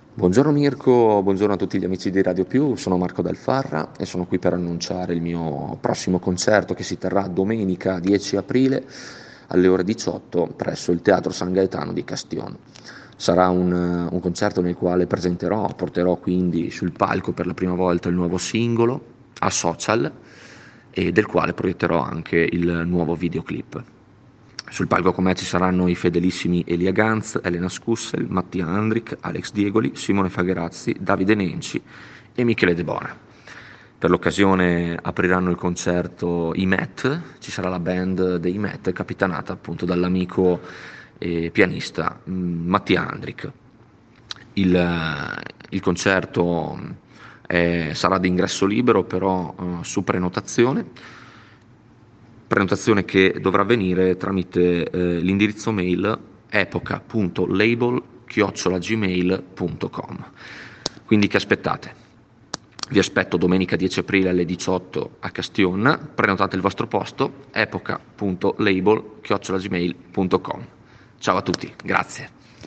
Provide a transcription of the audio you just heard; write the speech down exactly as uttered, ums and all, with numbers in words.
Buongiorno Mirko, buongiorno a tutti gli amici di Radio Più, sono Marco Del Farra e sono qui per annunciare il mio prossimo concerto che si terrà domenica dieci aprile alle ore diciotto presso il Teatro San Gaetano di Castion. Sarà un, un concerto nel quale presenterò, porterò quindi sul palco per la prima volta il nuovo singolo, A Social, e del quale proietterò anche il nuovo videoclip. Sul palco con me ci saranno i fedelissimi Elia Ganz, Elena Scussel, Mattia Andric, Alex Diegoli, Simone Fagherazzi, Davide Nenci e Michele De Bona. Per l'occasione apriranno il concerto i Met, ci sarà la band dei Met capitanata appunto dall'amico e pianista mh, Mattia Andric. Il, eh, il concerto eh, sarà di ingresso libero, però eh, su prenotazione, prenotazione che dovrà avvenire tramite eh, l'indirizzo mail epoca punto label chiocciola gmail punto com. Quindi che aspettate? Vi aspetto domenica dieci aprile alle diciotto a Castion, prenotate il vostro posto, epoca punto label chiocciola gmail punto com. Ciao a tutti, grazie.